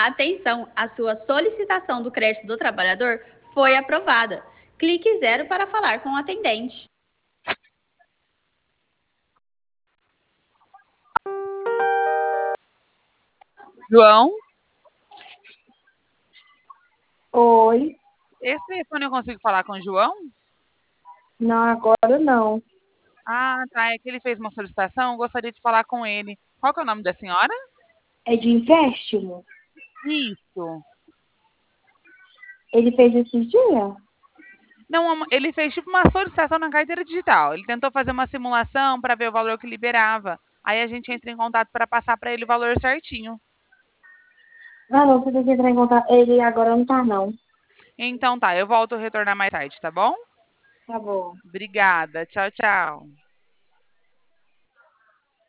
Atenção, a sua solicitação do crédito do trabalhador foi aprovada. Clique 0 para falar com o atendente. João, Oi. esse telefone eu consigo falar com o João? Não, agora não. Ah, tá. É que ele fez uma solicitação, eu gostaria de falar com ele. Qual que é o nome da senhora? É de empréstimo? Isso. Ele fez esses dias? Não, ele fez tipo uma solicitação na carteira digital. Ele tentou fazer uma simulação para ver o valor que liberava. Aí a gente entra em contato para passar para ele o valor certinho. Ah, não, você tem que entrar em contato. Ele agora não tá, não. Então tá, eu volto a retornar mais tarde, tá bom? Tá bom. Obrigada. Tchau, tchau.